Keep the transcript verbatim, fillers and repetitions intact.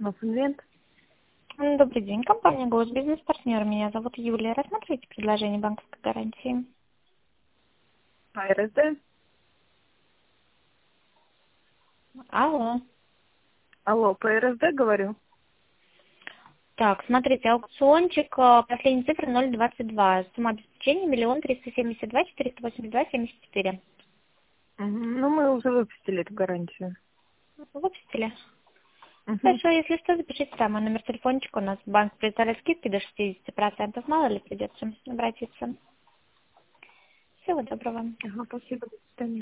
Новый М, Добрый день, компания «Голос Бизнес-партнер». Меня зовут Юлия. Рассматривайте предложение банковской гарантии. АРСД. Алло. Алло, по РСД говорю? Так, смотрите, аукциончик, а, последняя цифра ноль двадцать два. Сумма обеспечения миллион триста семьдесят два четыреста восемьдесят два семьдесят четыре. Мгм. Ну, мы уже выпустили эту гарантию. Выпустили? Мгм. Хорошо, если что, запишите там, мой номер телефончика. У нас банк представляет скидки до шестьдесят процентов. Мало ли придется обратиться. Всего доброго. Ага, спасибо, до свидания.